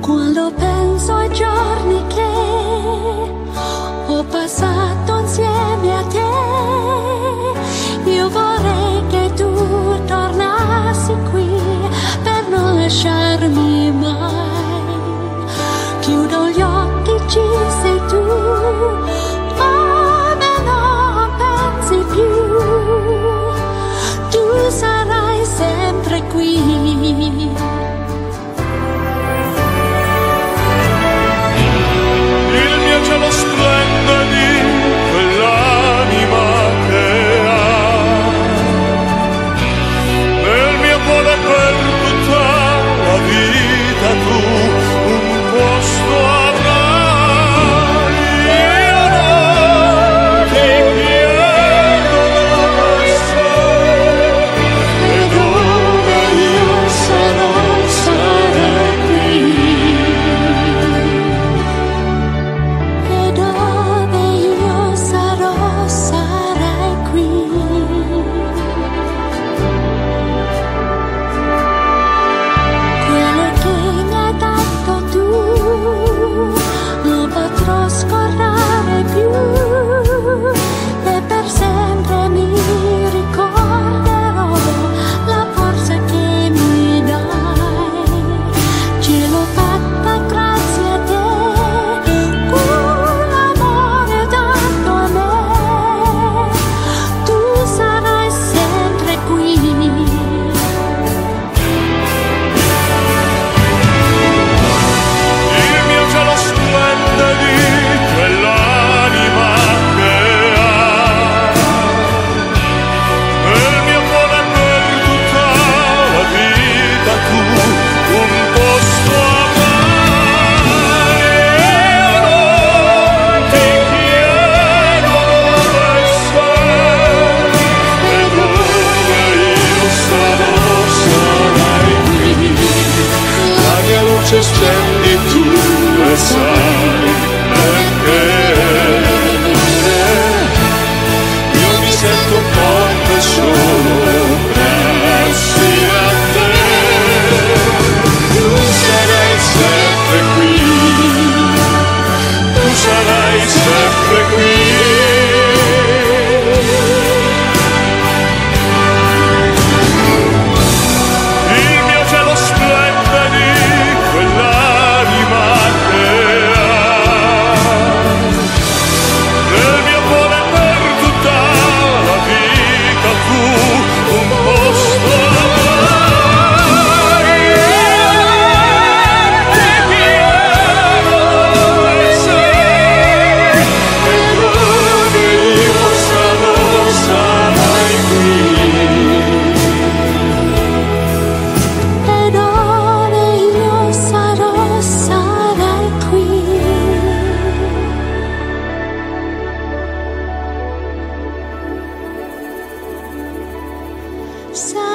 Quando penso ai giorni che ho passato insieme a te, io vorrei che tu tornassi qui per non lasciarmi mai. Chiudo gli occhi, ci sei tu, ma me non pensi più. Tu sarai sempre qui. Cielo splende di quell'anima che ha nel mio cuore per tutta la vita tu un posto avrai. Io non ti chiedo dove sei e dove io sarò, sarai qui. Scendi tu e sai perché io mi sento forte solo grazie a te. Tu sarai sempre qui, tu sarai sempre qui. Sarai